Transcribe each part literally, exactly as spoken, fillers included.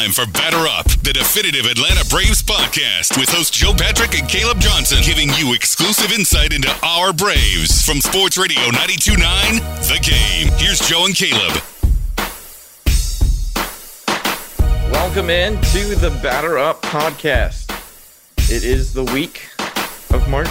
time for Batter Up, the definitive Atlanta Braves podcast with host Joe Patrick and Caleb Johnson, giving you exclusive insight into our Braves from Sports Radio ninety-two point nine, The Game. Here's Joe and Caleb. Welcome in to the Batter Up podcast. It is the week of March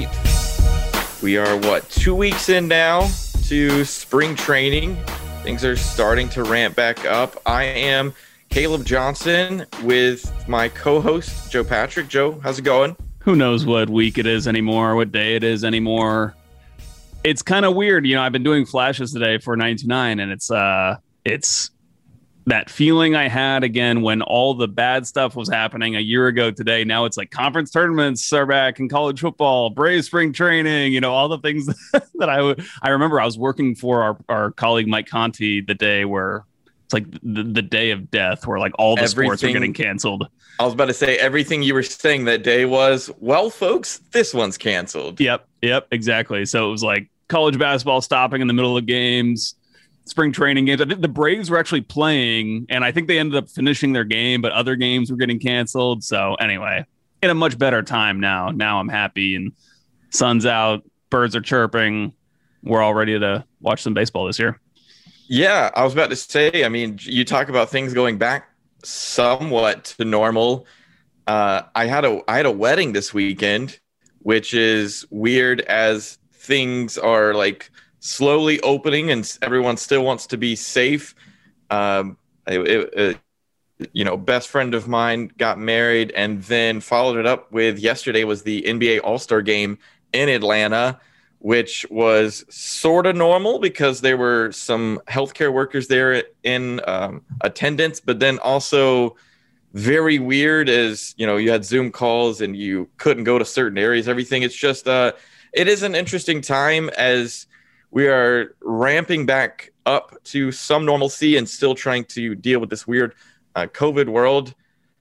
eighth. We are, what, two weeks in now to spring training. Things are starting to ramp back up. I am Caleb Johnson with my co-host, Joe Patrick. Joe, how's it going? Who knows what week it is anymore, what day it is anymore. It's kind of weird. You know, I've been doing flashes today for ninety-two point nine, and it's uh, it's that feeling I had again when all the bad stuff was happening a year ago today. Now it's like conference tournaments are back in college football, Braves spring training, you know, all the things that I would, I remember I was working for our, our colleague Mike Conti the day where it's like the, the day of death where like all the everything, sports are getting canceled. I was about to say everything you were saying that day was, well, folks, this one's canceled. Yep. Yep. Exactly. So it was like college basketball stopping in the middle of games. Spring training games. I think the Braves were actually playing, and I think they ended up finishing their game, but other games were getting canceled. So anyway, in a much better time now. Now I'm happy, and sun's out, birds are chirping. We're all ready to watch some baseball this year. Yeah, I was about to say, I mean, you talk about things going back somewhat to normal. Uh, I had a I had a wedding this weekend, which is weird as things are like slowly opening and everyone still wants to be safe. Um, it, it, you know, best friend of mine got married and then followed it up with yesterday was the N B A All-Star game in Atlanta, which was sort of normal because there were some healthcare workers there in um, attendance, but then also very weird as, you know, you had Zoom calls and you couldn't go to certain areas, everything. It's just, uh, it is an interesting time as we are ramping back up to some normalcy and still trying to deal with this weird uh, COVID world,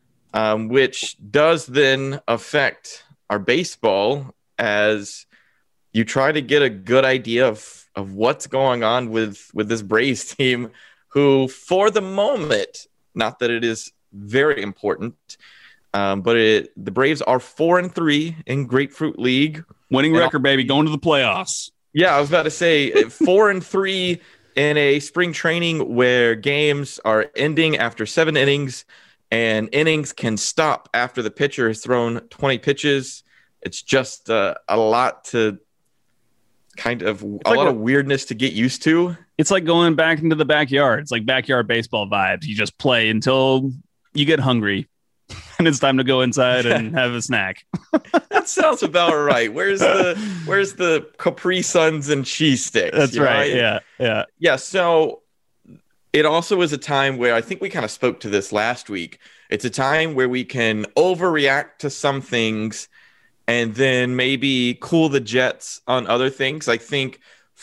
um, which does then affect our baseball as you try to get a good idea of, of what's going on with, with this Braves team, who for the moment, not that it is very important, um, but it, the Braves are four and three in Grapefruit League. Winning record, baby, going to the playoffs. Yeah, I was about to say four and three in a spring training where games are ending after seven innings and innings can stop after the pitcher has thrown twenty pitches. It's just uh, a lot to kind of it's a like lot of weirdness to get used to. It's like going back into the backyard. It's like backyard baseball vibes. You just play until you get hungry. And it's time to go inside and have a snack. That sounds about right. Where's the Where's the Capri Suns and cheese sticks? That's right. Know? Yeah, yeah, yeah. So it also is a time where I think we kind of spoke to this last week. It's a time where we can overreact to some things and then maybe cool the jets on other things. I think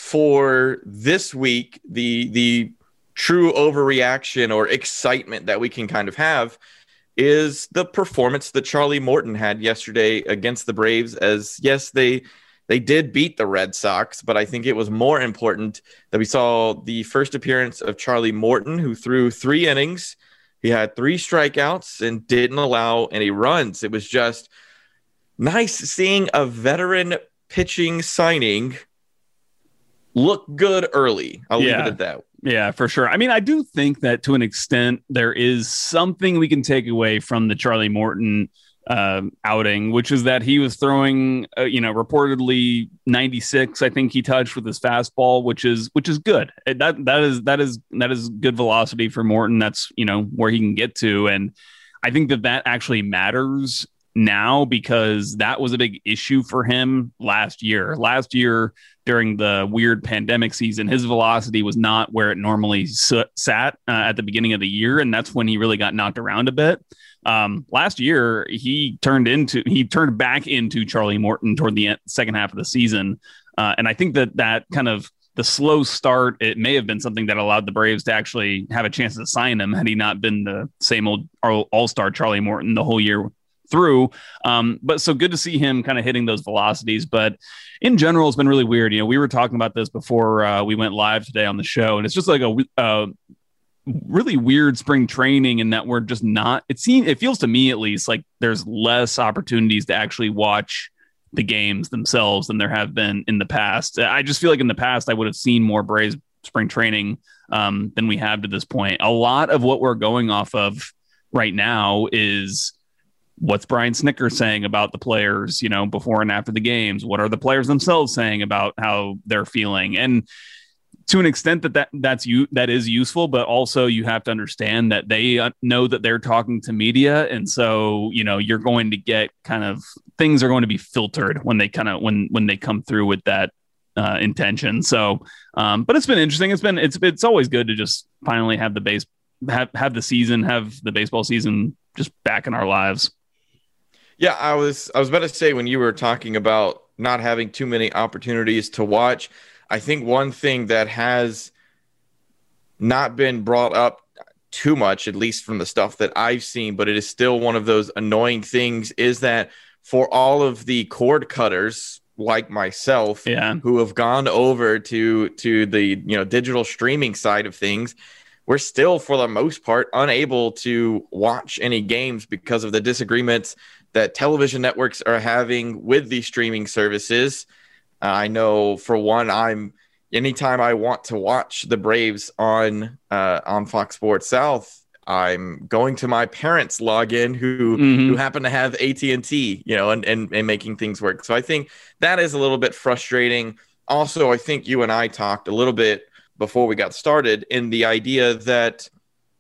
for this week, the the true overreaction or excitement that we can kind of have is the performance that Charlie Morton had yesterday against the Braves. As yes, they they did beat the Red Sox, but I think it was more important that we saw the first appearance of Charlie Morton, who threw three innings. He had three strikeouts and didn't allow any runs. It was just nice seeing a veteran pitching signing look good early. I'll yeah. leave it at that. Yeah, for sure. I mean, I do think that to an extent there is something we can take away from the Charlie Morton uh, outing, which is that he was throwing, uh, you know, reportedly ninety-six. I think he touched with his fastball, which is which is good. That that is that is that is good velocity for Morton. That's, you know, where he can get to, and I think that that actually matters now because that was a big issue for him last year. Last year, during the weird pandemic season, his velocity was not where it normally s- sat uh, at the beginning of the year, and that's when he really got knocked around a bit. Um, last year, he turned into he turned back into Charlie Morton toward the end, second half of the season, uh, and I think that that kind of the slow start, it may have been something that allowed the Braves to actually have a chance to sign him had he not been the same old all-star Charlie Morton the whole year through. Um, but so good to see him kind of hitting those velocities. But in general, it's been really weird. You know, we were talking about this before uh, we went live today on the show, and it's just like a uh, really weird spring training in that we're just not, it seems, it feels to me at least like there's less opportunities to actually watch the games themselves than there have been in the past. I just feel like in the past I would have seen more Braves spring training um, than we have to this point. A lot of what we're going off of right now is what's Brian Snitker saying about the players, you know, before and after the games. What are the players themselves saying about how they're feeling? And to an extent that, that that's you that is useful, but also you have to understand that they know that they're talking to media. And so, you know, you're going to get kind of things are going to be filtered when they kind of when when they come through with that uh, intention. So, um, but it's been interesting. It's been it's it's always good to just finally have the base have have the season, have the baseball season just back in our lives. Yeah, I was I was about to say, when you were talking about not having too many opportunities to watch, I think one thing that has not been brought up too much, at least from the stuff that I've seen, but it is still one of those annoying things, is that for all of the cord cutters like myself, yeah. who have gone over to to the you know digital streaming side of things, we're still, for the most part, unable to watch any games because of the disagreements that television networks are having with these streaming services. Uh, I know, for one, I'm anytime I want to watch the Braves on uh, on Fox Sports South, I'm going to my parents' login who mm-hmm. who happen to have A T and T, you know, and, and and making things work. So I think that is a little bit frustrating. Also, I think you and I talked a little bit before we got started in the idea that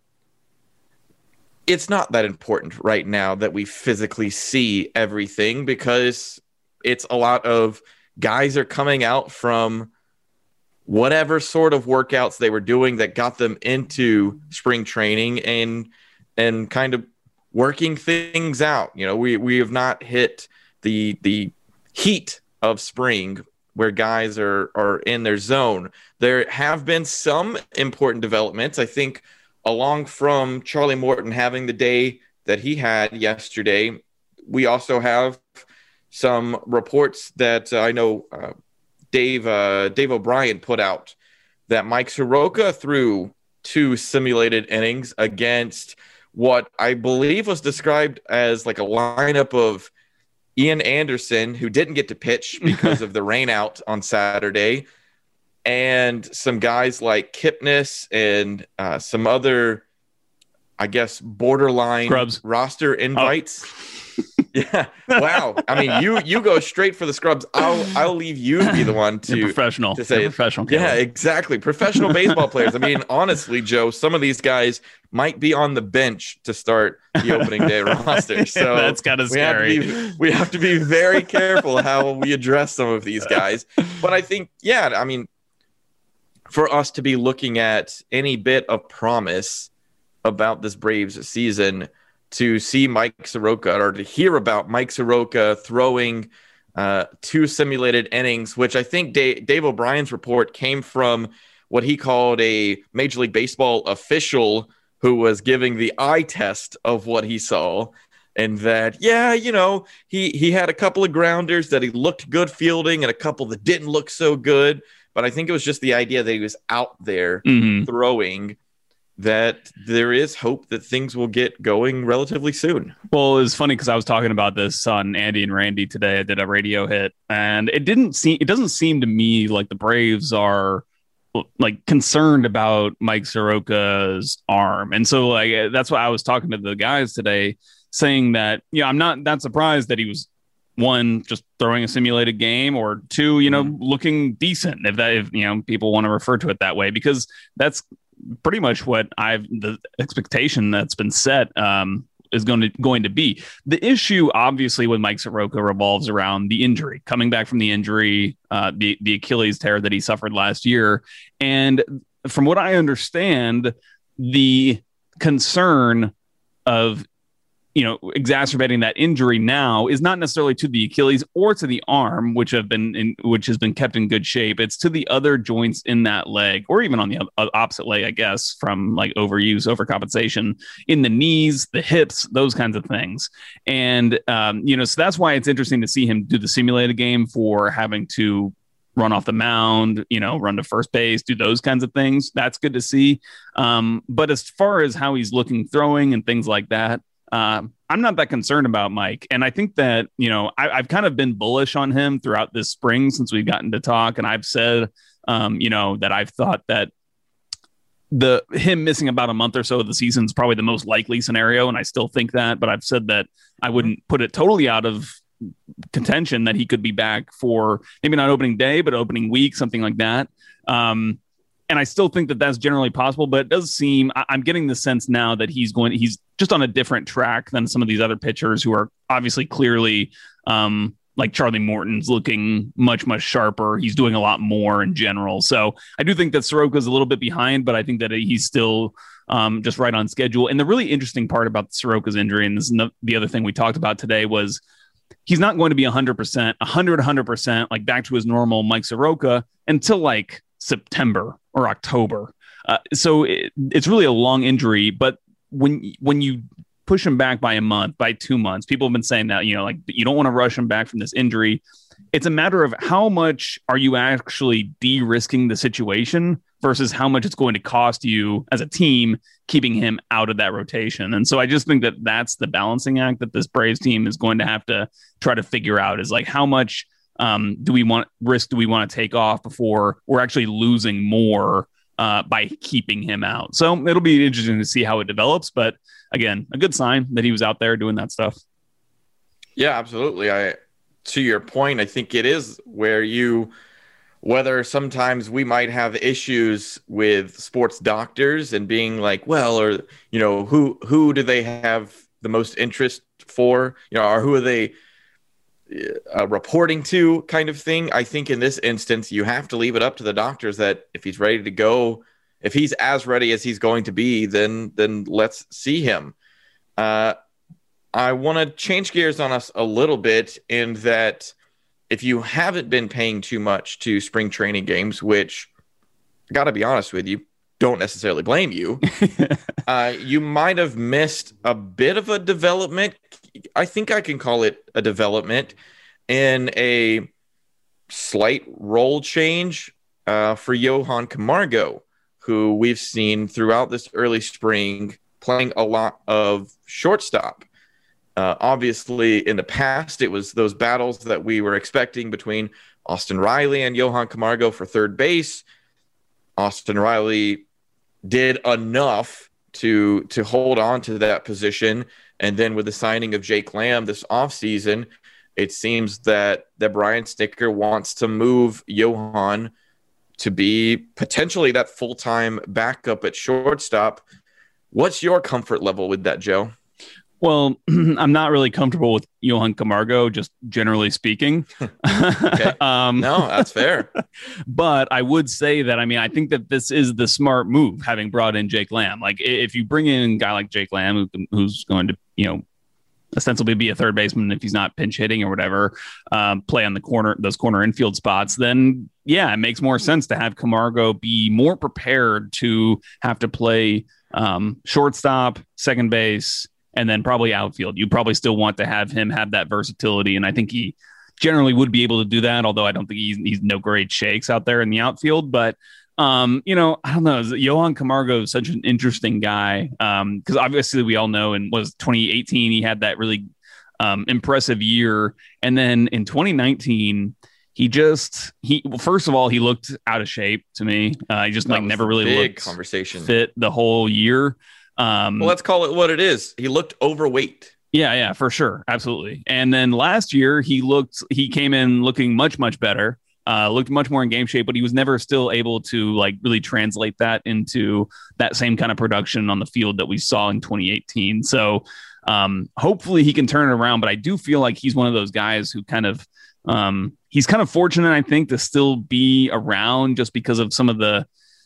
it's not that important right now that we physically see everything, because it's a lot of guys are coming out from whatever sort of workouts they were doing that got them into spring training and and kind of working things out. You know, we we have not hit the the heat of spring where guys are are in their zone. There have been some important developments, I think, along from Charlie Morton having the day that he had yesterday. We also have some reports that uh, I know uh, Dave uh, Dave O'Brien put out that Mike Soroka threw two simulated innings against what I believe was described as like a lineup of Ian Anderson, who didn't get to pitch because of the rain out on Saturday, and some guys like Kipnis and uh, some other, I guess, borderline Scrubs. roster invites. Oh. Yeah. Wow. I mean, you you go straight for the scrubs. I'll I'll leave you to be the one to You're professional. To say You're professional. Yeah, Caleb. exactly. Professional baseball players. I mean, honestly, Joe, some of these guys might be on the bench to start the opening day roster. So that's kind of scary. We have, be, we have to be very careful how we address some of these guys. But I think, yeah, I mean, for us to be looking at any bit of promise about this Braves season, to see Mike Soroka, or to hear about Mike Soroka throwing uh, two simulated innings, which I think Dave, Dave O'Brien's report came from what he called a Major League Baseball official who was giving the eye test of what he saw. And that, yeah, you know, he, he had a couple of grounders that he looked good fielding and a couple that didn't look so good. But I think it was just the idea that he was out there mm-hmm. throwing, that there is hope that things will get going relatively soon. Well, it was funny because I was talking about this on Andy and Randy today. I did a radio hit, and it didn't seem, it doesn't seem to me like the Braves are like concerned about Mike Soroka's arm. And so like, that's why I was talking to the guys today, saying that, yeah, I'm not that surprised that he was, one, just throwing a simulated game, or two, you know, mm-hmm. looking decent, if that, if, you know, people want to refer to it that way, because that's pretty much what I've, the expectation that's been set um, is going to, going to be. The issue, obviously, with Mike Soroka revolves around the injury, coming back from the injury, uh, the, the Achilles tear that he suffered last year. And from what I understand, the concern of, you know, exacerbating that injury now is not necessarily to the Achilles or to the arm, which have been in, which has been kept in good shape. It's to the other joints in that leg, or even on the opposite leg, I guess, from like overuse, overcompensation in the knees, the hips, those kinds of things. And, um, you know, so that's why it's interesting to see him do the simulated game, for having to run off the mound, you know, run to first base, do those kinds of things. That's good to see. Um, but as far as how he's looking throwing and things like that, uh, I'm not that concerned about Mike. And I think that, you know, I, I've kind of been bullish on him throughout this spring since we've gotten to talk. And I've said, um, you know, that I've thought that the him missing about a month or so of the season is probably the most likely scenario. And I still think that, but I've said that I wouldn't put it totally out of contention that he could be back for maybe not opening day, but opening week, something like that. Um, and I still think that that's generally possible, but it does seem I- I'm getting the sense now that he's going, he's just on a different track than some of these other pitchers who are obviously clearly um, like Charlie Morton's looking much, much sharper. He's doing a lot more in general. So I do think that Soroka's a little bit behind, but I think that he's still um, just right on schedule. And the really interesting part about Soroka's injury, and this is the, the other thing we talked about today, was he's not going to be one hundred percent, one hundred, one hundred percent, like back to his normal Mike Soroka until like September or October. Uh, so it, it's really a long injury, but when when you push him back by a month, by two months, people have been saying that, you know, like you don't want to rush him back from this injury. It's a matter of how much are you actually de-risking the situation versus how much it's going to cost you as a team keeping him out of that rotation. And so I just think that that's the balancing act that this Braves team is going to have to try to figure out, is like how much um, do we want risk do we want to take off before we're actually losing more uh, by keeping him out. So it'll be interesting to see how it develops. But again, a good sign that he was out there doing that stuff. Yeah, absolutely. I, to your point, I think it is where you, whether sometimes we might have issues with sports doctors and being like, well, or, you know, who, who do they have the most interest for, you know, or who are they uh, reporting to kind of thing. I think in this instance, you have to leave it up to the doctors that if he's ready to go, if he's as ready as he's going to be, then, then let's see him. Uh, I want to change gears on us a little bit in that if you haven't been paying too much to spring training games, which I got to be honest with you, don't necessarily blame you, uh, you might have missed a bit of a development. I think I can call it a development in a slight role change uh, for Johan Camargo, who we've seen throughout this early spring playing a lot of shortstop. Uh, obviously, in the past, it was those battles that we were expecting between Austin Riley and Johan Camargo for third base. Austin Riley did enough to to hold on to that position. And then with the signing of Jake Lamb this offseason, it seems that, that Brian Snitker wants to move Johan to be potentially that full-time backup at shortstop. What's your comfort level with that, Joe? Well, I'm not really comfortable with Johan Camargo, just generally speaking. Okay. um, no, that's fair. But I would say that, I mean, I think that this is the smart move, having brought in Jake Lamb. Like, if you bring in a guy like Jake Lamb, who, who's going to, you know, ostensibly be a third baseman if he's not pinch hitting or whatever, um, play on the corner, those corner infield spots, then, yeah, it makes more sense to have Camargo be more prepared to have to play um, shortstop, second base, and then probably outfield. You probably still want to have him have that versatility. And I think he generally would be able to do that, although I don't think he's, he's no great shakes out there in the outfield. But, um, you know, I don't know. Johan Camargo is such an interesting guy because um, obviously we all know in was twenty eighteen, he had that really um, impressive year. And then in twenty nineteen, he just, he well, first of all, he looked out of shape to me. Uh, he just that like never really big looked conversation. fit the whole year. Um, well, let's call it what it is. He looked overweight. Yeah, yeah, for sure. Absolutely. And then last year he looked, he came in looking much, much better, uh, looked much more in game shape, but he was never still able to like really translate that into that same kind of production on the field that we saw in twenty eighteen. So um, hopefully he can turn it around, but I do feel like he's one of those guys who kind of, um, he's kind of fortunate, I think, to still be around just because of some of the,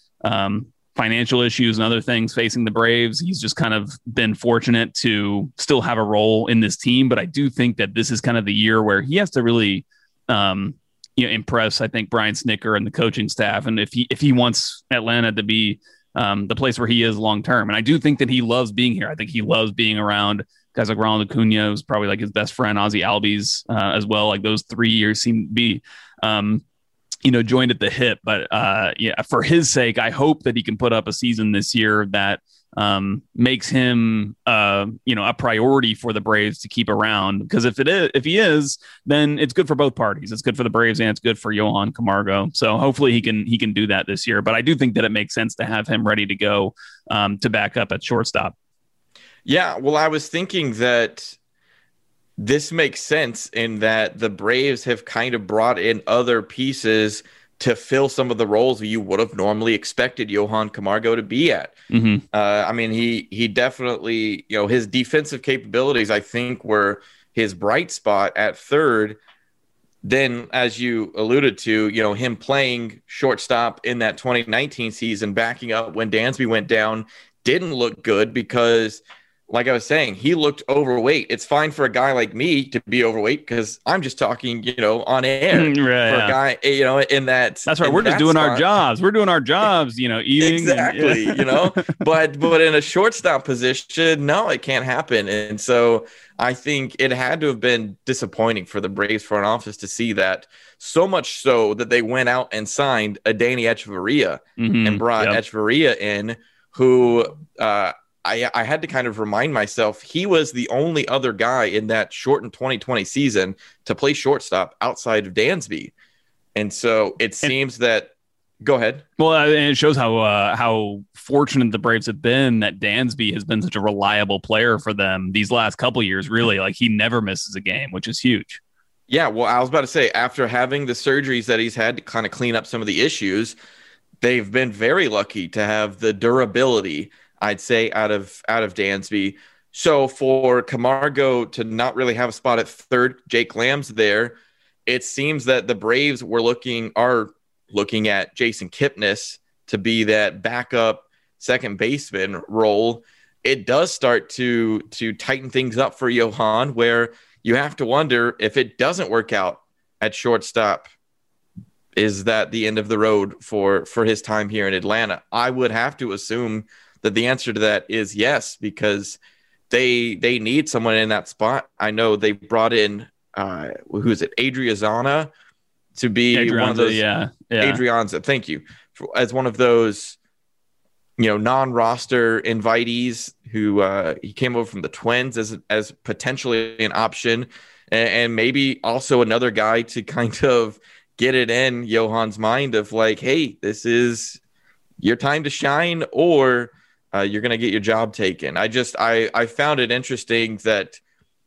um, financial issues and other things facing the Braves. He's just kind of been fortunate to still have a role in this team. But I do think that this is kind of the year where he has to really, um, you know, impress, I think, Brian Snitker and the coaching staff. And if he, if he wants Atlanta to be um, the place where he is long-term. And I do think that he loves being here. I think he loves being around guys like Ronald Acuna, who's probably like his best friend, Ozzie Albies uh, as well. Like those three years seem to be, um, you know, joined at the hip. But uh, yeah, for his sake, I hope that he can put up a season this year that um, makes him, uh, you know, a priority for the Braves to keep around. Because if it is, if he is, then it's good for both parties. It's good for the Braves and it's good for Johan Camargo. So hopefully he can he can do that this year. But I do think that it makes sense to have him ready to go um, to back up at shortstop. Yeah, well, I was thinking that this makes sense in that the Braves have kind of brought in other pieces to fill some of the roles you would have normally expected Johan Camargo to be at. Mm-hmm. Uh, I mean, he he definitely, you know, his defensive capabilities, I think, were his bright spot at third. Then, as you alluded to, you know, him playing shortstop in that twenty nineteen season, backing up when Dansby went down, didn't look good because, like I was saying, he looked overweight. It's fine for a guy like me to be overweight because I'm just talking, you know, on air. Right, for yeah. a guy, you know, in that. That's right. We're just doing spot. our jobs. We're doing our jobs, you know, eating. Exactly, and, yeah. you know, but but in a shortstop position, no, it can't happen. And so I think it had to have been disappointing for the Braves front office to see that, so much so that they went out and signed a Danny Echeverria mm-hmm. and brought yep. Echeverria in, who uh, I, I had to kind of remind myself he was the only other guy in that shortened twenty twenty season to play shortstop outside of Dansby. And so it seems and, that – go ahead. Well, and it shows how uh, how fortunate the Braves have been that Dansby has been such a reliable player for them these last couple of years, really. Like, he never misses a game, which is huge. Yeah, well, I was about to say, after having the surgeries that he's had to kind of clean up some of the issues, they've been very lucky to have the durability – I'd say out of out of Dansby. So for Camargo to not really have a spot at third, Jake Lamb's there. It seems that the Braves were looking are looking at Jason Kipnis to be that backup second baseman role. It does start to to tighten things up for Johan, where you have to wonder if it doesn't work out at shortstop, is that the end of the road for for his time here in Atlanta? I would have to assume that the answer to that is yes, because they they need someone in that spot. I know they brought in uh, who is it, Adrianza, to be Adrianza, one of those. Yeah, yeah. Adrianza, thank you, for, as one of those, you know, non-roster invitees who uh, he came over from the Twins as as potentially an option, and, and maybe also another guy to kind of get it in Johan's mind of like, hey, this is your time to shine, or Uh, you're going to get your job taken. I just, I, I found it interesting that,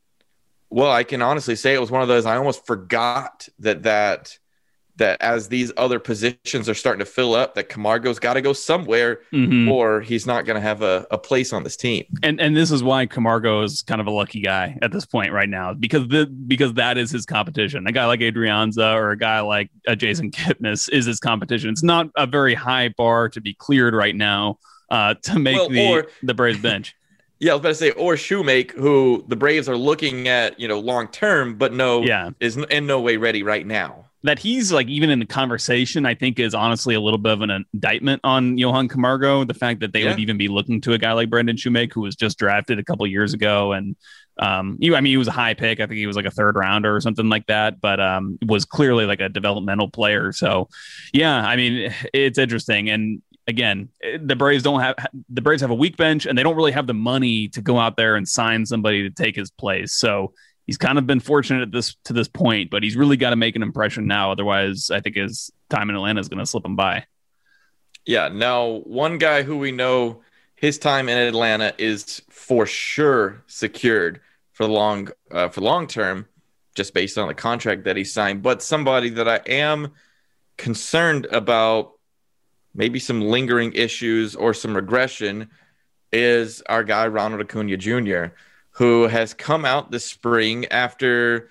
well, I can honestly say it was one of those, I almost forgot that, that, that as these other positions are starting to fill up, that Camargo's got to go somewhere mm-hmm. or he's not going to have a, a place on this team. And and this is why Camargo is kind of a lucky guy at this point right now, because the, because that is his competition. A guy like Adrianza or a guy like uh, Jason Kipnis is his competition. It's not a very high bar to be cleared right now. Uh, to make well, the, or, the Braves bench. Yeah, I was about to say, or Shoemake, who the Braves are looking at, you know, long term, but no, yeah. is in no way ready right now. That he's like even in the conversation, I think is honestly a little bit of an indictment on Johan Camargo. The fact that they yeah. would even be looking to a guy like Brendan Shoemake, who was just drafted a couple of years ago, and um, he, I mean, he was a high pick. I think he was like a third rounder or something like that, but um, was clearly like a developmental player. So, yeah, I mean, it's interesting. And again, the Braves don't have the Braves have a weak bench, and they don't really have the money to go out there and sign somebody to take his place. So he's kind of been fortunate at this to this point, but he's really got to make an impression now. Otherwise, I think his time in Atlanta is going to slip him by. Yeah. Now, one guy who we know his time in Atlanta is for sure secured for long uh, for long term, just based on the contract that he signed. But somebody that I am concerned about, maybe some lingering issues or some regression, is our guy Ronald Acuna Junior, who has come out this spring after,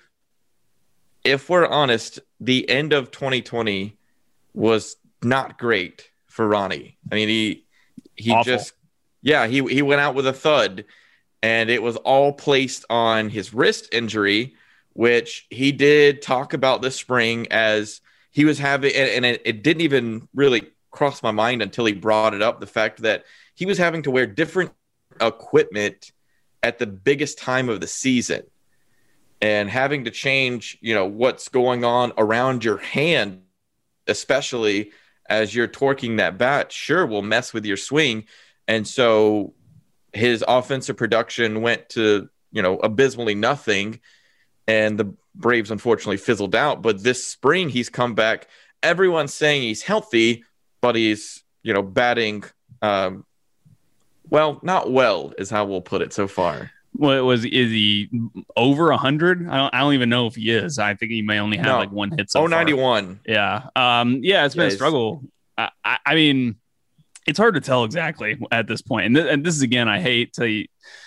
if we're honest, the end of twenty twenty was not great for Ronnie. I mean, he he Awful. just, yeah, he, he went out with a thud, and it was all placed on his wrist injury, which he did talk about this spring as he was having, and, and it, it didn't even really crossed my mind until he brought it up, the fact that he was having to wear different equipment at the biggest time of the season and having to change, you know, what's going on around your hand especially as you're torquing that bat, sure, will mess with your swing. And so his offensive production went to, you know, abysmally nothing. And the Braves unfortunately fizzled out. But this spring, he's come back. Everyone's saying he's healthy, but he's, you know, batting, um, well, not well is how we'll put it so far. Well, was is he over one hundred? I don't, I don't even know if he is. I think he may only have no. like one hit so oh, ninety-one. Far. Yeah. Um, yeah, it's been yeah, a struggle. I, I, I mean, it's hard to tell exactly at this point. And, th- and this is, again, I hate to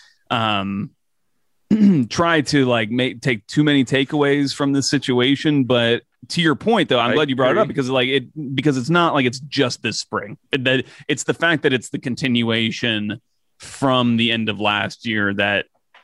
um, try to like make take too many takeaways from this situation. But to your point, though, I'm I glad you brought agree. it up because like it because it's not like it's just this spring. It, that it's the fact that it's the continuation from the end of last year that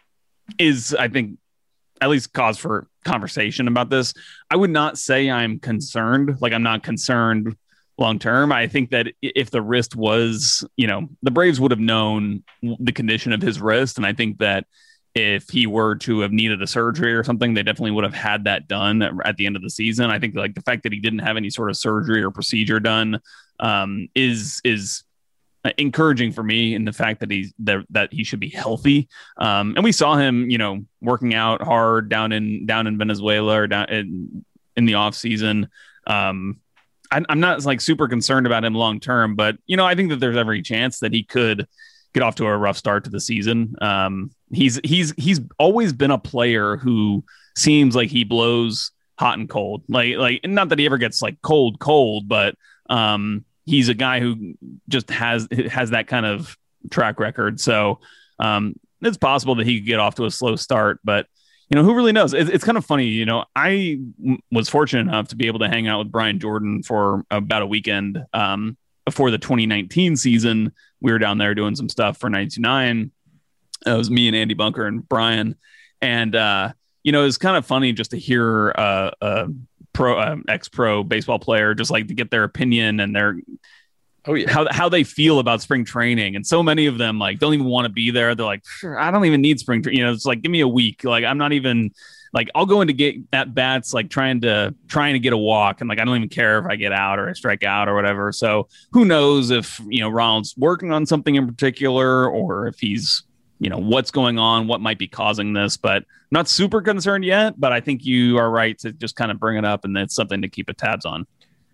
is, I think, at least cause for conversation about this. I would not say I'm concerned. Like I'm not concerned long term. I think that if the wrist was, you know, the Braves would have known the condition of his wrist. And I think that if he were to have needed a surgery or something, they definitely would have had that done at the end of the season. I think like the fact that he didn't have any sort of surgery or procedure done um, is, is, encouraging for me in the fact that he's that, that he should be healthy. Um, and we saw him, you know, working out hard down in, down in Venezuela or down in, in the off season. Um, I, I'm not like super concerned about him long-term, but you know, I think that there's every chance that he could get off to a rough start to the season. Um, he's, he's, he's always been a player who seems like he blows hot and cold. Like, like, and not that he ever gets like cold, cold, but, um, he's a guy who just has has that kind of track record. So um, it's possible that he could get off to a slow start, but you know, who really knows? It, it's kind of funny. You know, I w- was fortunate enough to be able to hang out with Brian Jordan for about a weekend um, before the twenty nineteen season. We were down there doing some stuff for ninety-nine. It was me and Andy Bunker and Brian. And, uh, you know, it's kind of funny just to hear uh, uh pro um, ex-pro baseball player just like to get their opinion and their oh yeah how how they feel about spring training. And so many of them like don't even want to be there. They're like, sure, I don't even need spring training. You know, it's like, give me a week. Like I'm not even like I'll go into get at bats like trying to trying to get a walk, and like I don't even care if I get out or I strike out or whatever. So who knows if, you know, Ronald's working on something in particular or if he's, you know, what's going on, what might be causing this, but I'm not super concerned yet. But I think you are right to just kind of bring it up, and that's something to keep a tabs on.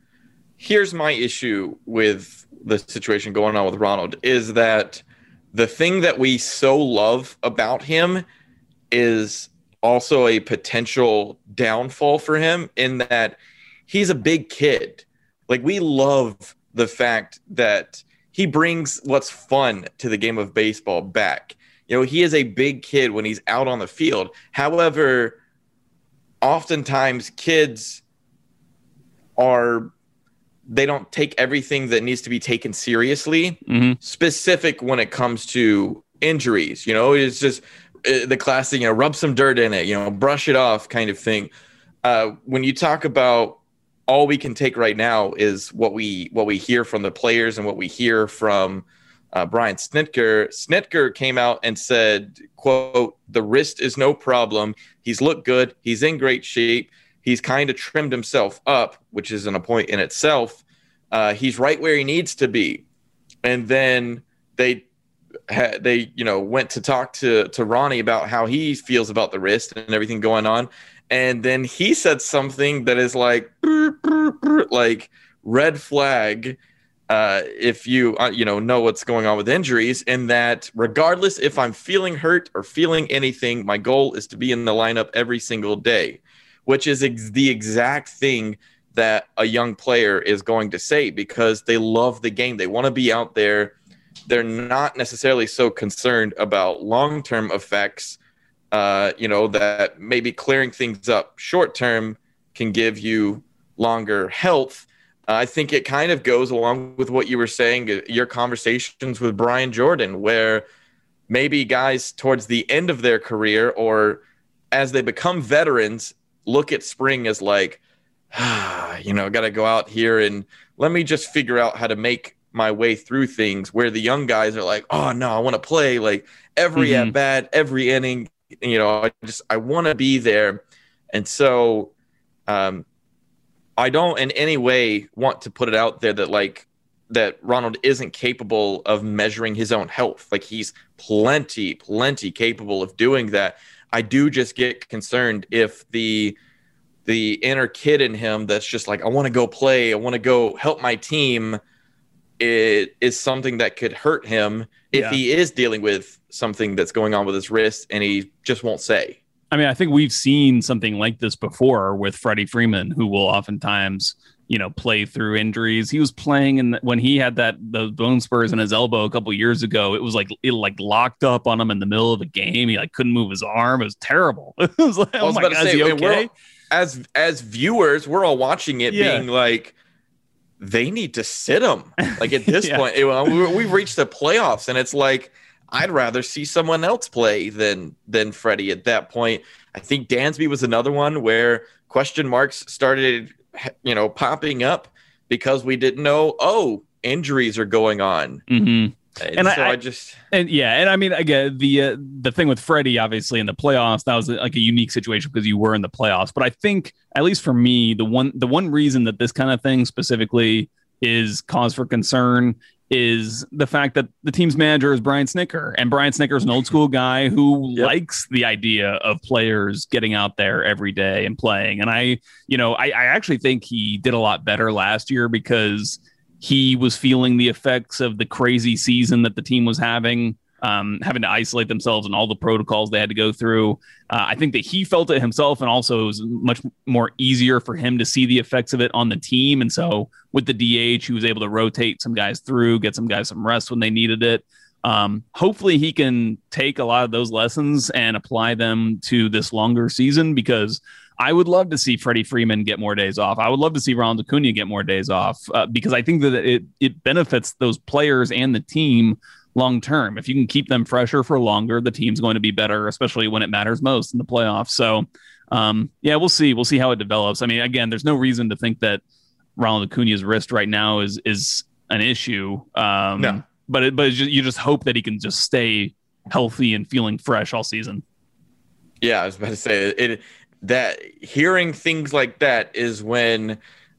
Here's my issue with the situation going on with Ronald is that the thing that we so love about him is also a potential downfall for him in that he's a big kid. Like we love the fact that he brings what's fun to the game of baseball back. You know, he is a big kid when he's out on the field. However, oftentimes kids are, they don't take everything that needs to be taken seriously, mm-hmm. specific when it comes to injuries. You know, it's just uh, the classic, you know, rub some dirt in it, you know, brush it off kind of thing. Uh, when you talk about all we can take right now is what we what we hear from the players and what we hear from Uh, Brian Snitker. Snitker came out and said, quote, the wrist is no problem. He's looked good. He's in great shape. He's kind of trimmed himself up, which isn't a point in itself. Uh, he's right where he needs to be. And then they, ha- they, you know, went to talk to, to Ronnie about how he feels about the wrist and everything going on. And then he said something that is like, brr, brr, brr, like red flag. Uh, if you, uh, you know, know what's going on with injuries, in that regardless if I'm feeling hurt or feeling anything, my goal is to be in the lineup every single day, which is ex- the exact thing that a young player is going to say because they love the game. They want to be out there. They're not necessarily so concerned about long-term effects, uh, you know, that maybe clearing things up short-term can give you longer health. I think it kind of goes along with what you were saying, your conversations with Brian Jordan, where maybe guys towards the end of their career or as they become veterans look at spring as like, ah, you know, got to go out here and let me just figure out how to make my way through things, where the young guys are like, oh, no, I want to play like every mm-hmm. at bat, every inning. You know, I just I want to be there. And so um I don't in any way want to put it out there that like that Ronald isn't capable of measuring his own health. Like he's plenty, plenty capable of doing that. I do just get concerned if the the inner kid in him that's just like, I want to go play, I want to go help my team, it is something that could hurt him if Yeah. he is dealing with something that's going on with his wrist and he just won't say. I mean, I think we've seen something like this before with Freddie Freeman, who will oftentimes, you know, play through injuries. He was playing in the, when he had that those bone spurs in his elbow a couple years ago. It was like it like locked up on him in the middle of the game. He like couldn't move his arm. It was terrible. It was like, I was oh my about God, to is say, he and we're- okay? as as viewers, we're all watching it Yeah. being like, they need to sit him. Like at this Yeah. point, it- we- we've reached the playoffs, and it's like, I'd rather see someone else play than than Freddie at that point. I think Dansby was another one where question marks started, you know, popping up because we didn't know, oh, injuries are going on. Mm-hmm. And, And so I- I, just, And yeah, and I mean, again, the uh, the thing with Freddie, obviously in the playoffs, that was like a unique situation because you were in the playoffs. But I think, at least for me, the one the one reason that this kind of thing specifically is cause for concern is the fact that the team's manager is Brian Snicker, and Brian Snicker is an old school guy who Yep. likes the idea of players getting out there every day and playing. And I, you know, I, I actually think he did a lot better last year because he was feeling the effects of the crazy season that the team was having, um, having to isolate themselves and all the protocols they had to go through. Uh, I think that he felt it himself, and also it was much more easier for him to see the effects of it on the team. And so with the D H, he was able to rotate some guys through, get some guys some rest when they needed it. Um, hopefully he can take a lot of those lessons and apply them to this longer season, because I would love to see Freddie Freeman get more days off. I would love to see Ronald Acuna get more days off uh, because I think that it it benefits those players and the team long term. If you can keep them fresher for longer, the team's going to be better, especially when it matters most in the playoffs. So, um, yeah, we'll see. We'll see how it develops. I mean, again, there's no reason to think that Ronald Acuna's wrist right now is is an issue. Um, No. But it, but it's just, you just hope that he can just stay healthy and feeling fresh all season. yeah, I was about to say it. That hearing things like that is when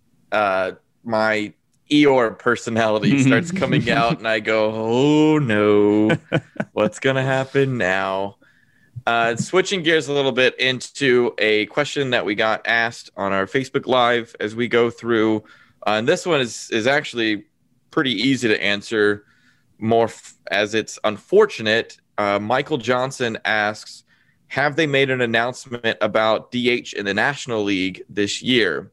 uh, my Eeyore personality starts coming out, and I go, "Oh no, what's gonna happen now?" Uh, switching gears a little bit into a question that we got asked on our Facebook Live as we go through, uh, and this one is is actually pretty easy to answer. More f- as it's unfortunate. Uh, Michael Johnson asks, have they made an announcement about D H in the National League this year?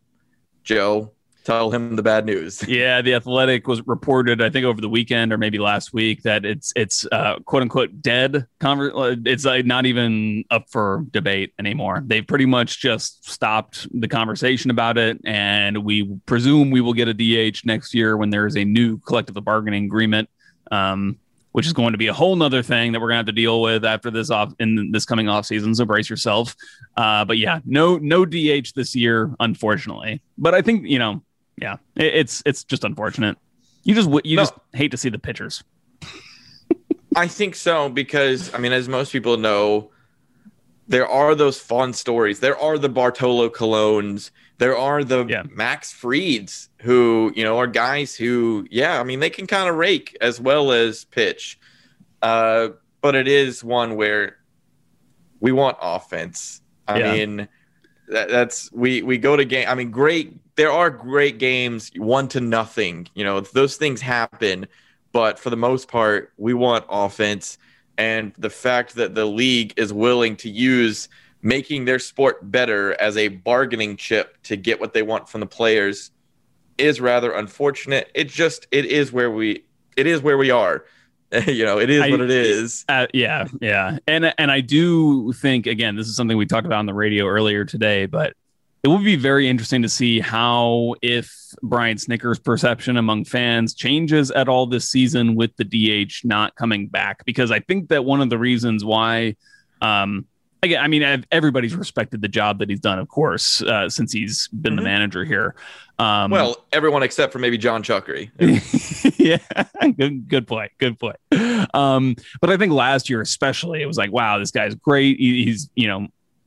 Joe, tell him the bad news. Yeah, the Athletic was reported, I think, over the weekend or maybe last week that it's it's uh, quote unquote dead. Conver- it's like not even up for debate anymore. They've pretty much just stopped the conversation about it, and we presume we will get a D H next year when there is a new collective bargaining agreement. Um, which is going to be a whole nother thing that we're gonna have to deal with after this off in this coming off season. So brace yourself. Uh, but yeah, no, no D H this year, unfortunately. But I think, you know, yeah, it, it's, it's just unfortunate. You just, you No. just hate to see the pitchers. I think so because, I mean, as most people know, there are those fun stories. There are the Bartolo Colognes. There are the Yeah. Max Frieds who, you know, are guys who, yeah, I mean, they can kind of rake as well as pitch. Uh, but it is one where we want offense. I Yeah. mean, that, that's we we go to game. I mean, great. There are great games, one to nothing. You know, those things happen. But for the most part, we want offense. And the fact that the league is willing to use making their sport better as a bargaining chip to get what they want from the players is rather unfortunate. It just it is where we it is where we are. You know, it is I- what it is. Uh, yeah, yeah, and and I do think, again, this is something we talked about on the radio earlier today, but it will be very interesting to see how, if Brian Snicker's perception among fans changes at all this season with the D H not coming back, because I think that one of the reasons why, um, again, I mean, ev- everybody's respected the job that he's done, of course, uh, since he's been the Mhm. manager here. Um, Well, everyone except for maybe John Chuckery. yeah, good, good point. Good point. Um, but I think last year, especially, it was like, wow, this guy's great. He, he's, you know,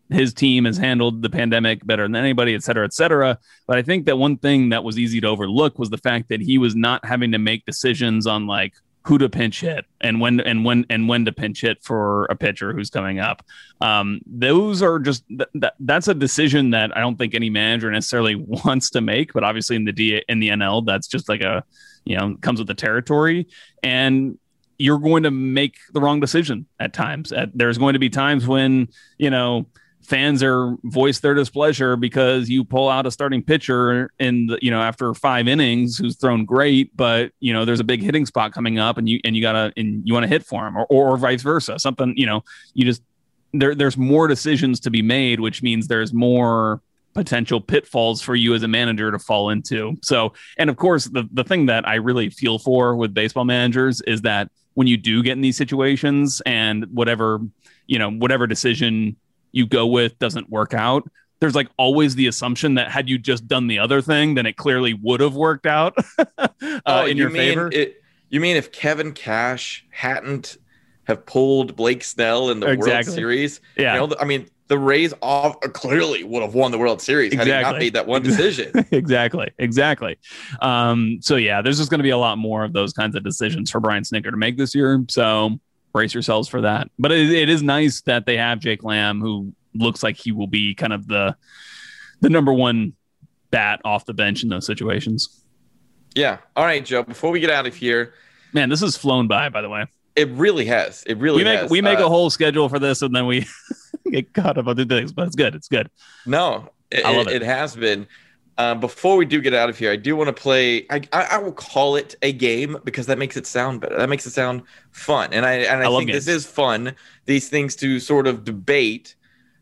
his team has handled the pandemic better than anybody, et cetera, et cetera. But I think that one thing that was easy to overlook was the fact that he was not having to make decisions on like who to pinch hit and when and when and when to pinch hit for a pitcher who's coming up. Um, those are just th- that that's a decision that I don't think any manager necessarily wants to make. But obviously in the D in the N L, that's just like a you know comes with the territory, and you're going to make the wrong decision at times. At, there's going to be times when you know. fans are voice their displeasure because you pull out a starting pitcher in the, you know, after five innings who's thrown great, but you know, there's a big hitting spot coming up and you, and you gotta, and you want to hit for him or, or vice versa, something, you know, you just, there, there's more decisions to be made, which means there's more potential pitfalls for you as a manager to fall into. So, and of course the, the thing that I really feel for with baseball managers is that when you do get in these situations and whatever, you know, whatever decision you go with doesn't work out, there's like always the assumption that had you just done the other thing, then it clearly would have worked out uh, oh, in you your mean favor. It, you mean if Kevin Cash hadn't have pulled Blake Snell in the Exactly. World Series? Yeah. You know, I mean, the Rays all, clearly would have won the World Series had Exactly. he not made that one decision. exactly. Exactly. Um, so yeah, there's just going to be a lot more of those kinds of decisions for Brian Snitker to make this year. So brace yourselves for that. But it, it is nice that they have Jake Lamb, who looks like he will be kind of the the number one bat off the bench in those situations. Yeah. All right, Joe, before we get out of here. Man, this has flown by, by the way. It really has. It really we make, has. We make uh, a whole schedule for this and then we get caught up on the things, but it's good. It's good. No, it, I love it. it. it has been. Uh, before we do get out of here, I do want to play. I, I I will call it a game because that makes it sound better. That makes it sound fun, and I and I, I love think games. this is fun. These things to sort of debate.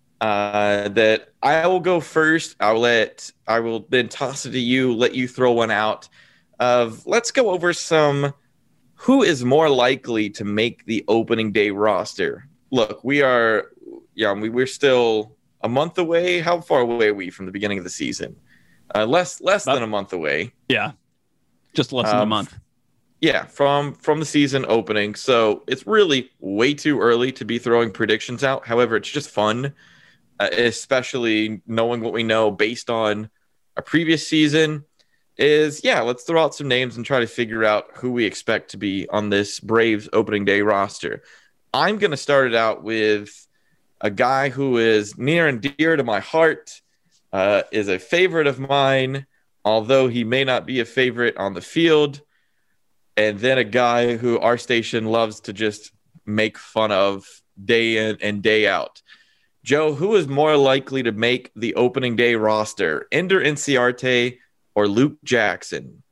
Uh, that I will go first. I'll let I will then toss it to you. Let you throw one out. Of let's go over some. Who is more likely to make the opening day roster? Look, we are. Yeah, we we're still a month away. How far away are we from the beginning of the season? Uh, less less About, than a month away. Yeah, just less than Um, a month. Yeah, from from the season opening. So it's really way too early to be throwing predictions out. However, it's just fun, uh, especially knowing what we know based on a previous season. Is yeah, let's throw out some names and try to figure out who we expect to be on this Braves opening day roster. I'm going to start it out with a guy who is near and dear to my heart. Uh, is a favorite of mine, although he may not be a favorite on the field. And then a guy who our station loves to just make fun of day in and day out. Joe, who is more likely to make the opening day roster, Ender Inciarte or Luke Jackson?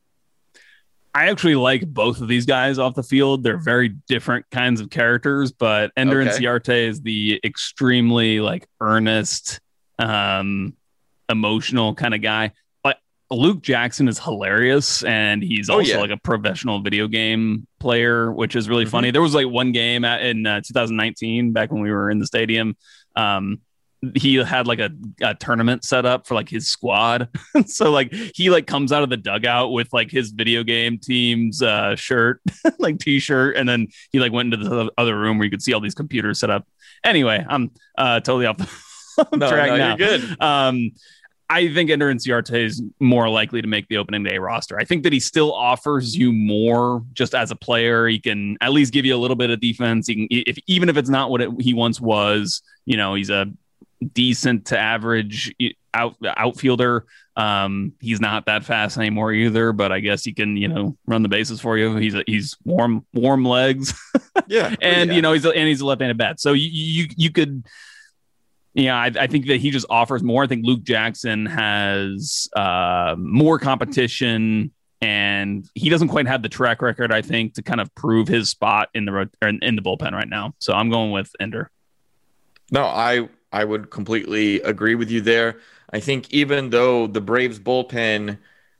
I actually like both of these guys off the field. They're very different kinds of characters, but Ender Okay. Inciarte is the extremely like earnest, um, emotional kind of guy. But Luke Jackson is hilarious, and he's Oh, also yeah. like a professional video game player, which is really Mhm. funny. There was like one game at, in uh, two thousand nineteen, back when we were in the stadium. Um, he had like a, a tournament set up for like his squad. So like he like comes out of the dugout with like his video game team's uh, shirt, like t-shirt. And then he like went into the other room where you could see all these computers set up. Anyway, I'm uh, totally off the No, track no, now. you're good. Um, I think Ender Inciarte is more likely to make the opening day roster. I think that he still offers you more just as a player. He can at least give you a little bit of defense. He can, if even if it's not what it, he once was, you know, he's a decent to average out outfielder. Um, he's not that fast anymore either, but I guess he can, you know, run the bases for you. He's a, he's warm, warm legs, Yeah. and yeah. you know, he's a, and he's a left-handed bat. So you you you could. Yeah, I, I think that he just offers more. I think Luke Jackson has uh, more competition, and he doesn't quite have the track record, I think, to kind of prove his spot in the ro- or in, in the bullpen right now. So I'm going with Ender. No, I I would completely agree with you there. I think even though the Braves bullpen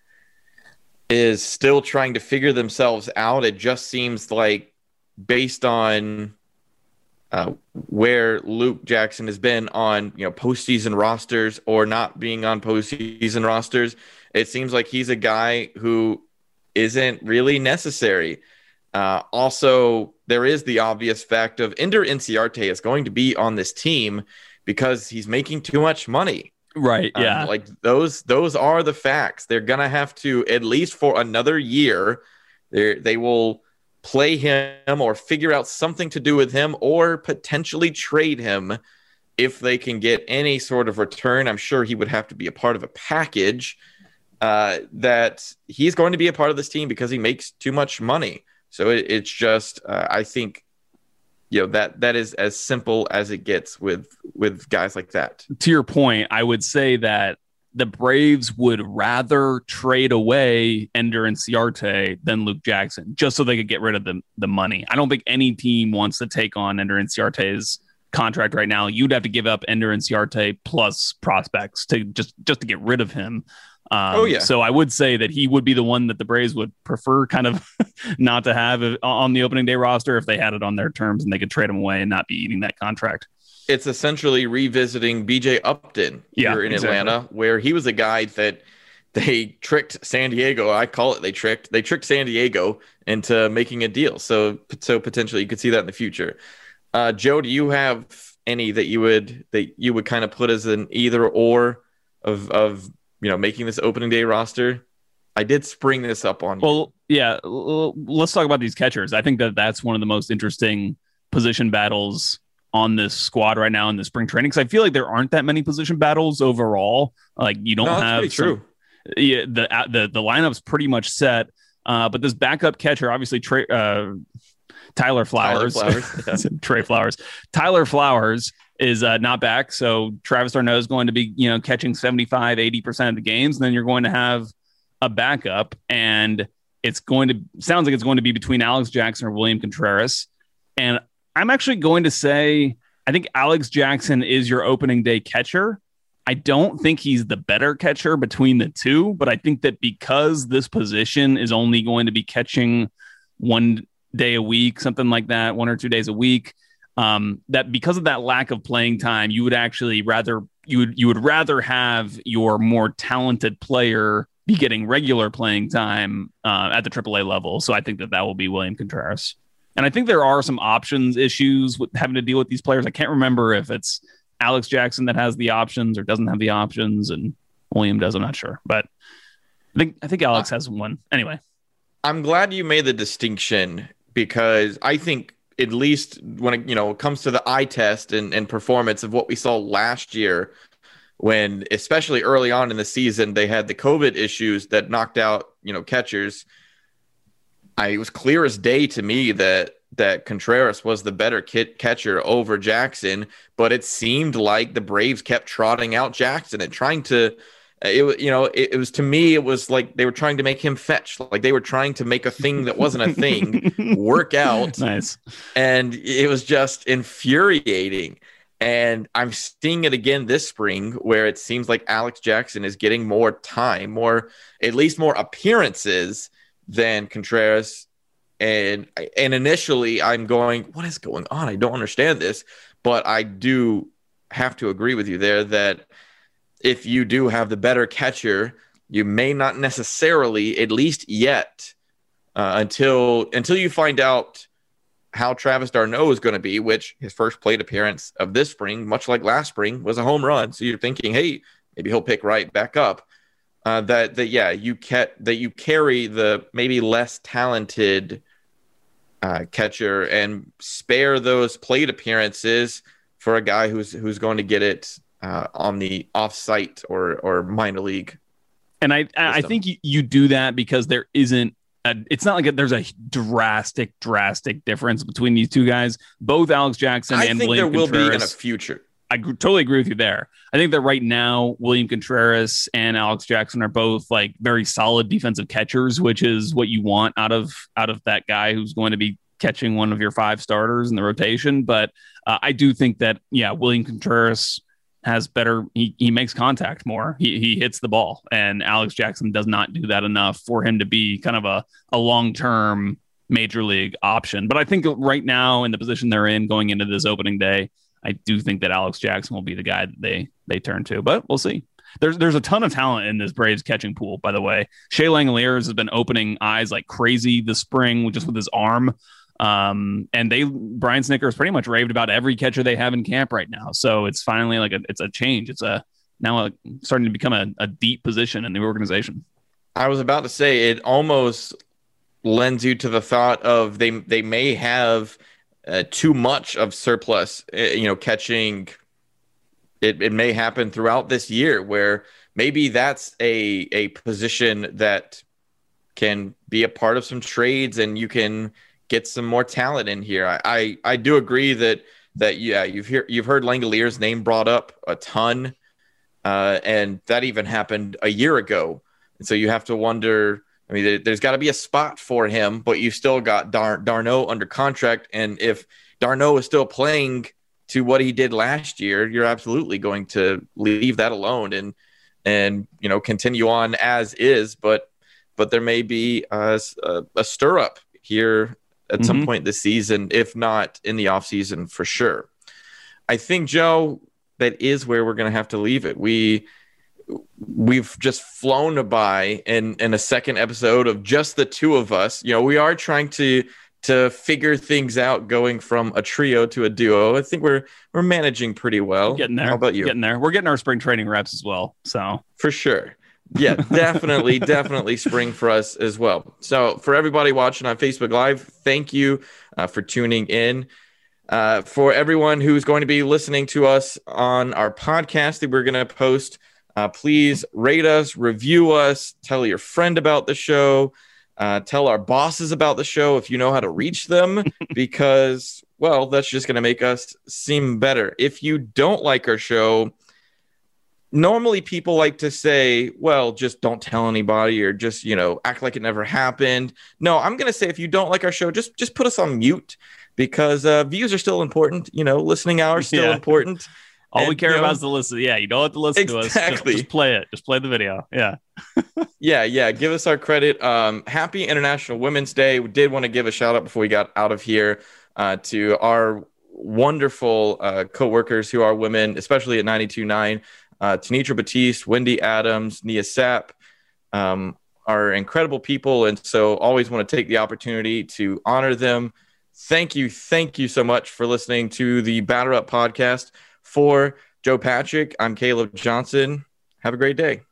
is still trying to figure themselves out, it just seems like based on uh, where Luke Jackson has been on, you know, postseason rosters or not being on postseason rosters, it seems like he's a guy who isn't really necessary. Uh, also, there is the obvious fact of Ender Inciarte is going to be on this team, because he's making too much money. Right. Yeah. Um, like those, those are the facts. They're going to have to, at least for another year, they they will play him or figure out something to do with him or potentially trade him if they can get any sort of return. I'm sure he would have to be a part of a package uh, that he's going to be a part of this team because he makes too much money. So it, it's just, uh, I think, you know, that that is as simple as it gets with with guys like that. To your point, I would say that the Braves would rather trade away Ender Inciarte than Luke Jackson, just so they could get rid of the, the money. I don't think any team wants to take on Ender Inciarte's contract right now. You'd have to give up Ender Inciarte plus prospects to just, just to get rid of him. Um, oh, yeah. So I would say that he would be the one that the Braves would prefer kind of not to have on the opening day roster if they had it on their terms and they could trade him away and not be eating that contract. It's essentially revisiting B J Upton yeah, here in exactly. Atlanta, where he was a guy that they tricked San Diego. I call it they tricked. They tricked San Diego into making a deal. So, so potentially you could see that in the future. Uh, Joe, do you have any that you would that you would kind of put as an either or of of you know, making this opening day roster? I did spring this up on you. Well, yeah, let's talk about these catchers. I think that that's one of the most interesting position battles on this squad right now in the spring training, because I feel like there aren't that many position battles overall. Like you don't no, that's have pretty some, true. Yeah, the the the lineup's pretty much set. Uh, but this backup catcher, obviously, Trey, uh, Tyler Flowers, Tyler Flowers. Yeah. Trey Flowers, Tyler Flowers is uh, not back. So Travis d'Arnaud is going to be, you know, catching seventy-five, eighty percent of the games. And then you're going to have a backup, and it's going to sounds like it's going to be between Alex Jackson or William Contreras. And I'm actually going to say, I think Alex Jackson is your opening day catcher. I don't think he's the better catcher between the two, but I think that because this position is only going to be catching one day a week, something like that, one or two days a week, um, that because of that lack of playing time, you would actually rather you would you would rather have your more talented player be getting regular playing time uh, at the triple A level. So I think that that will be William Contreras. And I think there are some options issues with having to deal with these players. I can't remember if it's Alex Jackson that has the options or doesn't have the options, and William does. I'm not sure, but I think I think Alex has one anyway. I'm glad you made the distinction, because I think at least when it, you know, it comes to the eye test and, and performance of what we saw last year, when especially early on in the season they had the COVID issues that knocked out, you know, catchers. I, it was clear as day to me that that Contreras was the better kit catcher over Jackson, but it seemed like the Braves kept trotting out Jackson and trying to, it you know, it, it was to me, it was like they were trying to make him fetch, like they were trying to make a thing that wasn't a thing work out. Nice. And it was just infuriating. And I'm seeing it again this spring, where it seems like Alex Jackson is getting more time, more, at least more appearances than Contreras. And and initially I'm going, what is going on? I don't understand this. But I do have to agree with you there that if you do have the better catcher, you may not necessarily, at least yet, uh, until until you find out how Travis d'Arnaud is going to be, which his first plate appearance of this spring, much like last spring, was a home run. So you're thinking, hey, maybe he'll pick right back up. Uh, that that yeah, you ca- that you carry the maybe less talented uh, catcher and spare those plate appearances for a guy who's who's going to get it uh, on the off-site or or minor league. And I system. I think you, you do that because there isn't a, it's not like a, there's a drastic drastic difference between these two guys. Both Alex Jackson I and think William there will Contreras, be in a future. I g- totally agree with you there. I think that right now, William Contreras and Alex Jackson are both like very solid defensive catchers, which is what you want out of out of that guy who's going to be catching one of your five starters in the rotation. But uh, I do think that, yeah, William Contreras has better, he, he makes contact more. He, he hits the ball, and Alex Jackson does not do that enough for him to be kind of a, a long-term major league option. But I think right now in the position they're in going into this opening day, I do think that Alex Jackson will be the guy that they they turn to, but we'll see. There's there's a ton of talent in this Braves catching pool, by the way. Shea Langeliers has been opening eyes like crazy this spring, just with his arm. Um, and they Brian Snickers pretty much raved about every catcher they have in camp right now. So it's finally like a it's a change. It's a now a, starting to become a, a deep position in the organization. I was about to say it almost lends you to the thought of they they may have uh, too much of surplus, uh, you know, catching. It it may happen throughout this year where maybe that's a a position that can be a part of some trades and you can get some more talent in here. I I, I do agree that that yeah you've hear you've heard Langalier's name brought up a ton, uh, and that even happened a year ago. And so you have to wonder. I mean, there, there's got to be a spot for him, but you still got Dar- d'Arnaud under contract, and if d'Arnaud is still playing to what he did last year, you're absolutely going to leave that alone and and you know continue on as is. But but there may be a, a, a stir up here at mm-hmm. some point this season, if not in the offseason for sure. I think, Joe, that is where we're going to have to leave it. We we've just flown by in in a second episode of just the two of us. You know, we are trying to. to figure things out going from a trio to a duo. I think we're we're managing pretty well. Getting there. How about you? Getting there. We're getting our spring training reps as well. So for sure. Yeah, definitely, definitely spring for us as well. So for everybody watching on Facebook Live, thank you uh, for tuning in. Uh, for everyone who's going to be listening to us on our podcast that we're going to post, uh, please rate us, review us, tell your friend about the show. Uh, tell our bosses about the show if you know how to reach them, because, well, that's just going to make us seem better. If you don't like our show, normally people like to say, well, just don't tell anybody or just, you know, act like it never happened. No, I'm going to say if you don't like our show, just just put us on mute, because uh, views are still important. You know, listening hours still yeah. important. All and, we care you know, about is the listen. Yeah, you don't have to listen exactly. to us. Just, just play it. Just play the video. Yeah. yeah, yeah. Give us our credit. Um, happy International Women's Day. We did want to give a shout out before we got out of here uh, to our wonderful uh, co-workers who are women, especially at ninety-two point nine. Uh, Tanitra Batiste, Wendy Adams, Nia Sapp um, are incredible people. And so always want to take the opportunity to honor them. Thank you. Thank you so much for listening to the Batter Up podcast. For Joe Patrick, I'm Caleb Johnson. Have a great day.